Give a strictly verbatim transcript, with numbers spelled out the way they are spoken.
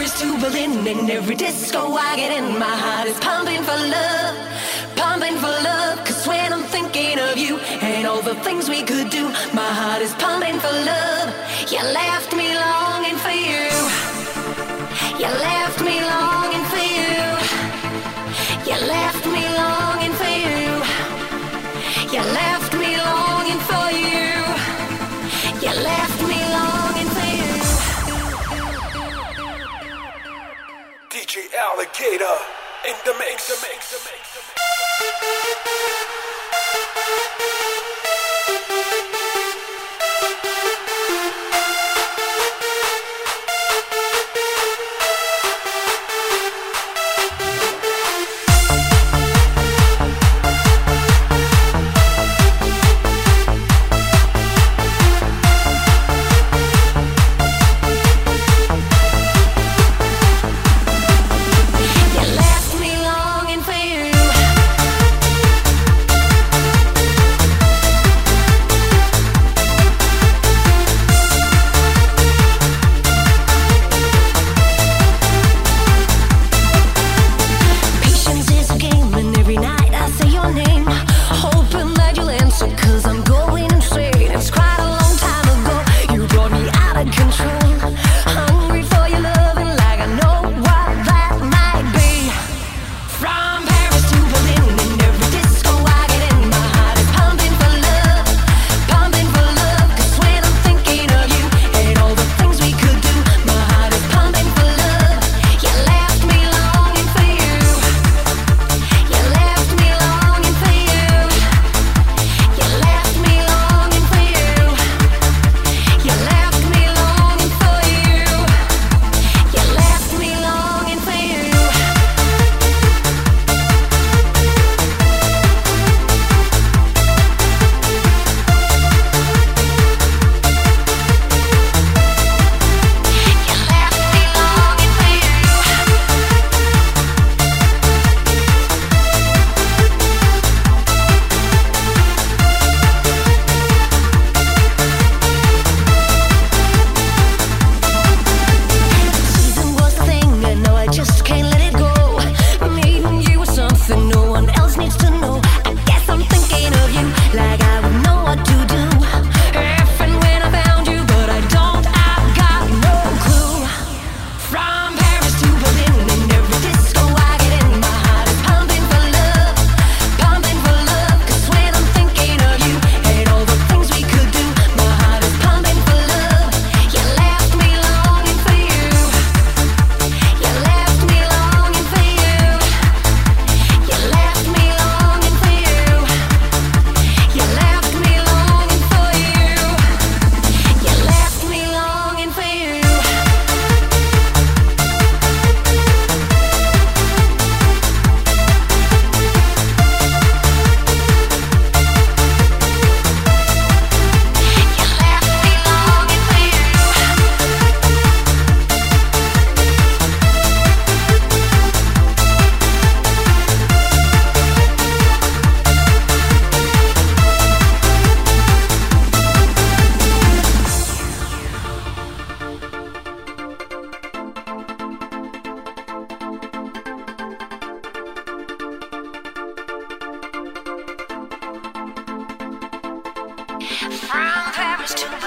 Paris to Berlin, in every disco I get in, my heart is pumping for love, pumping for love. Cause when I'm thinking of you and all the things we could do, my heart is pumping for love. You left me longing for you. You left me longing for you. You left me longing for you. You left me longing for you. You left me longing for you. D J Alligator in the mix, the mix, the mix, the mix. From Paris to